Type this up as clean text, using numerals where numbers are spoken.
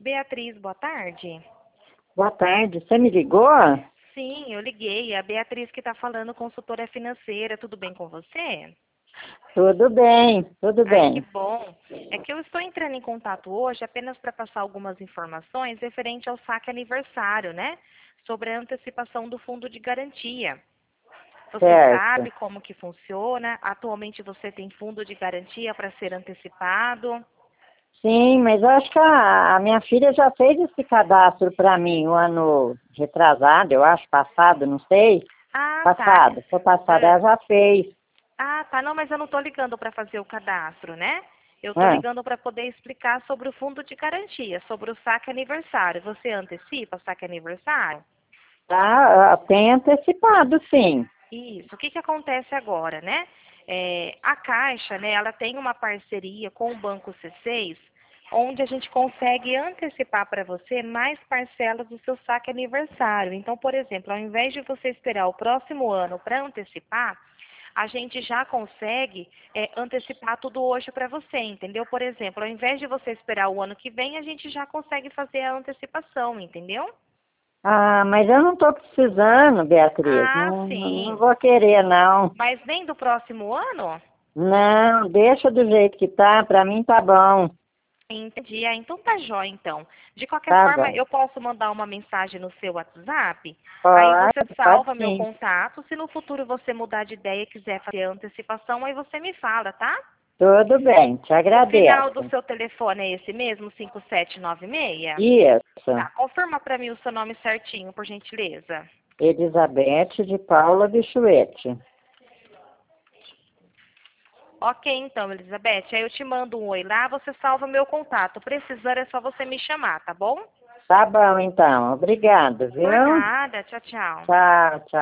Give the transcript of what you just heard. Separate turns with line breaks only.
Beatriz, boa tarde.
Boa tarde, você me ligou?
Sim, eu liguei. A Beatriz que está falando, consultora financeira. Tudo bem com você?
Tudo bem, tudo
Ai, que
bem.
bom. É que eu estou entrando em contato hoje apenas para passar algumas informações referente ao saque aniversário, né? Sobre a antecipação do fundo de garantia. Você
Certo.
sabe como que funciona? Atualmente você tem fundo de garantia para ser antecipado?
Sim, mas eu acho que a minha filha já fez esse cadastro para mim o ano retrasado, eu acho, passado, não sei.
Ah, tá.
Foi passado,
Ah,
ela já fez.
tá. Não, mas eu não estou ligando para fazer o cadastro, né? Eu estou
Ah,
ligando para poder explicar sobre o fundo de garantia, sobre o saque aniversário. Você antecipa saque aniversário?
tá, tem antecipado, sim.
Isso. O que que acontece agora, né? A Caixa, né, ela tem uma parceria com o Banco C6, onde a gente consegue antecipar para você mais parcelas do seu saque aniversário. Então, por exemplo, ao invés de você esperar o próximo ano para antecipar, a gente já consegue antecipar tudo hoje para você, entendeu? Por exemplo, ao invés de você esperar o ano que vem, a gente já consegue fazer a antecipação, entendeu?
Ah, mas eu não estou precisando, Beatriz.
Ah,
Não
sim.
vou querer, não.
Mas nem do próximo ano?
Não, deixa do jeito que tá, para mim tá bom.
Entendi. Então tá jóia, então. De qualquer
Tá
forma,
bom.
eu posso mandar uma mensagem no seu WhatsApp, aí
Pode,
você
pode
salva meu
sim.
contato. Se no futuro você mudar de ideia e quiser fazer a antecipação, aí você me fala, tá?
Tudo bem, te
O final do
agradeço.
seu telefone é esse mesmo, 5796?
Isso,
Tá, confirma para mim o seu nome certinho, por gentileza.
Elizabeth de Paula Bichuete.
Ok, então, Elizabeth, aí eu te mando um oi lá, você salva meu contato. Precisando é só você me chamar, tá bom?
Tá bom, então. Obrigado,
Por
viu?
nada, tchau, tchau.
Tchau, tchau.